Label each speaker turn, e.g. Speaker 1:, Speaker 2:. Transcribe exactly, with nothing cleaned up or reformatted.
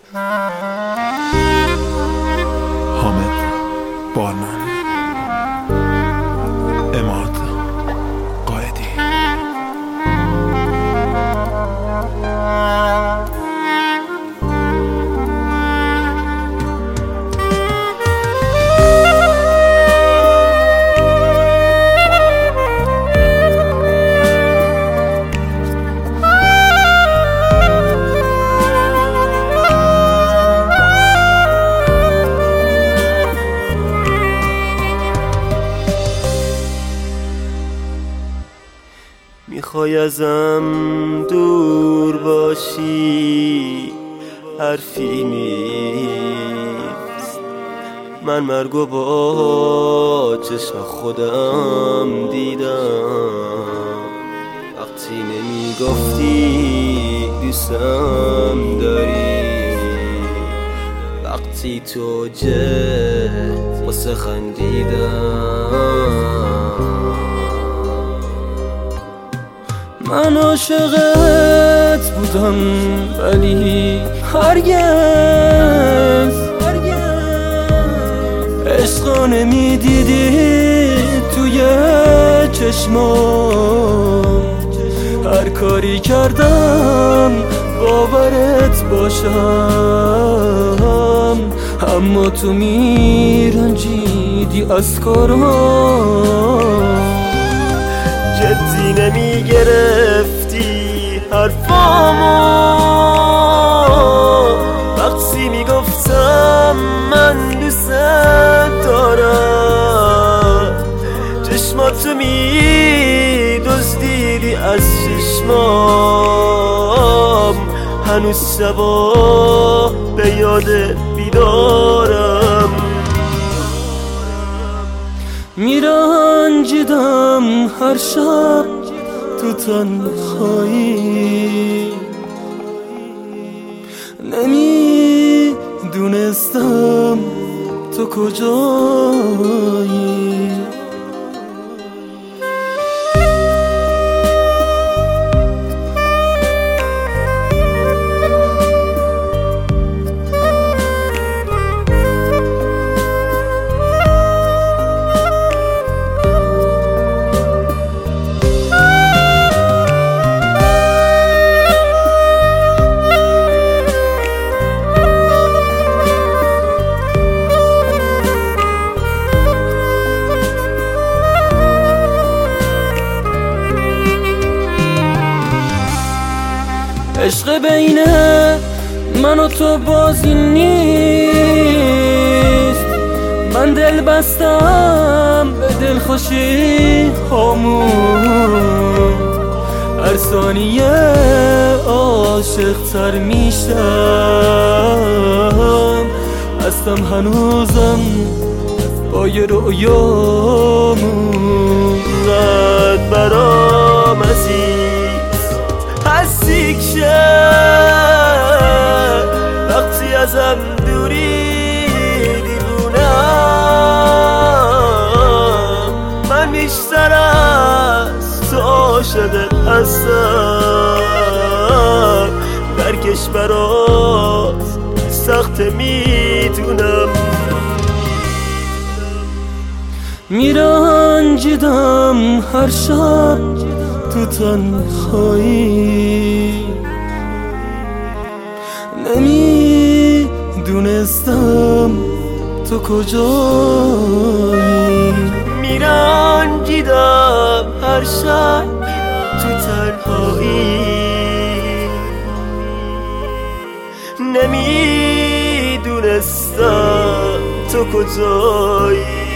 Speaker 1: حامد بارمن، اماد قائدی.
Speaker 2: میخوای ازم دور باشی، حرفی نیست. من مرگو با چشم خودم دیدم. وقتی نمیگفتی دوستم داری، وقتی تو جه واسه خندیدم. من عاشقت بودم ولی هرگز عشقا نمیدیدی توی چشمام. هر کاری کردم باورت باشم، اما تو میرنجیدی از کارم. جدی نمی گرفتی حرفامو وقتی می گفتم من دوست دارم. چشماتو می دزدیدی از چشمام. هنوز شبا به یاد بیدارم. میرنجیدم هر شب تو تنهایی، نمیدونستم تو کجایی. عشق بین من و تو بازی نیست. من دل بستم به دل خوشی هامون. هر ثانیه عاشق تر میشم. هستم هنوزم با یه رویامون. قد برام عزیز هستی که وقتی ازم دوری دیوونم. من بیشتر از تو عاشقت هستم. درکش برات سخت میدونم. میرنجیدم هر شب تو تنهایی، نمیدونستم تو کجایی. میرنجیدم هر شب تو تنهایی، نمیدونستم تو کجایی.